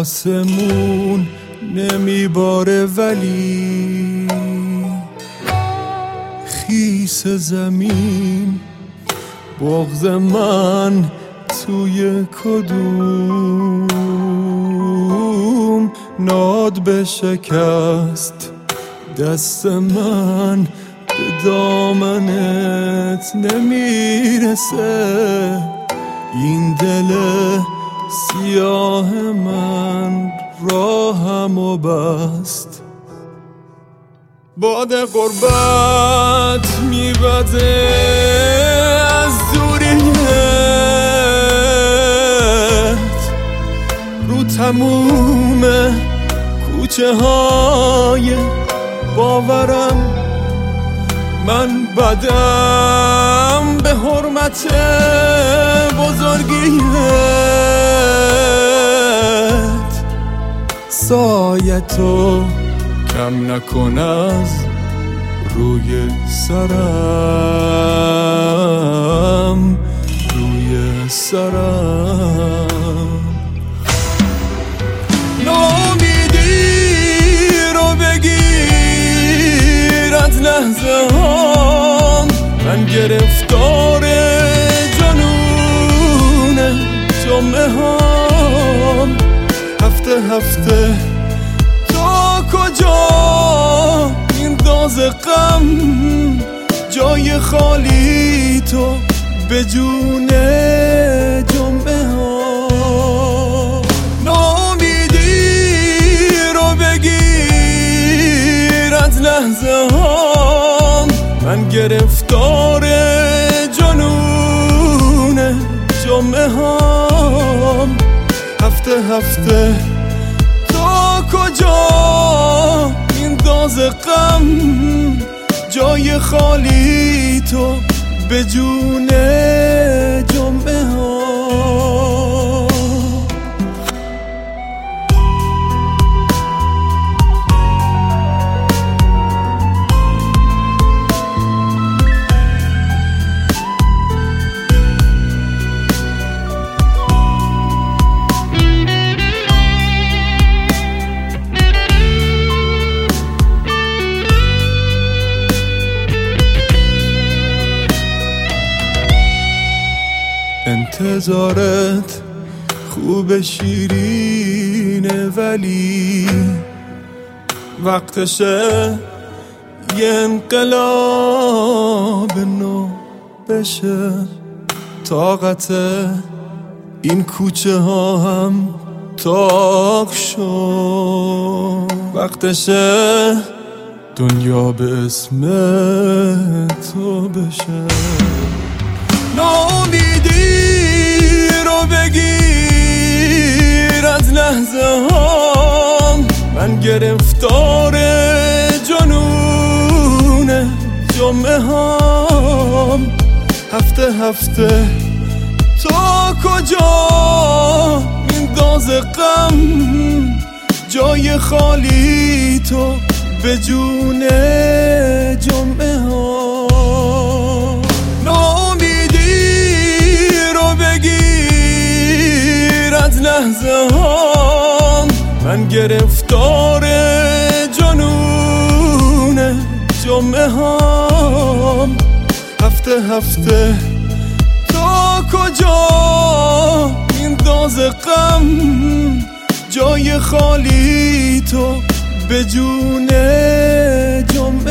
آسمون نمیباره ولی خیس زمین بغض من توی کدوم ناد بشکست دست من به دامنت نمیرسه این دل سیاه من راهمو بست باد غربت میوزه از دوریت رو تموم کوچه های باورم من بدم به حرمت بزرگیت سایتو کم نکن از روی سرم روی سرم ناامیدی رو بگیر از لحظه هام من گرفتار جنون جمعه هام هفته تا کجا این داز غم جای خالی تو به جون جمعه ها ناامیدی رو بگیر از لحظه هام من گرفتار جنون جمعه هام هفته تا کجا این داز غم جای خالی تو به جون جمعه ها انتظارت خوب شیرینه ولی وقتشه یه انقلاب نو بشه طاقت این کوچه ها هم تاق شد وقتشه دنیا به اسم تو بشه ناامیدی رو بگیر از لحظه هام من گرفتار جنون جمعه هام هفته تا کجا این داز غم جای خالی تو به جون جمعه ها از لحظه هام من گرفتار جنون جمعه هام هفته تا کجا این داز غم جای خالی تو به جون جمعه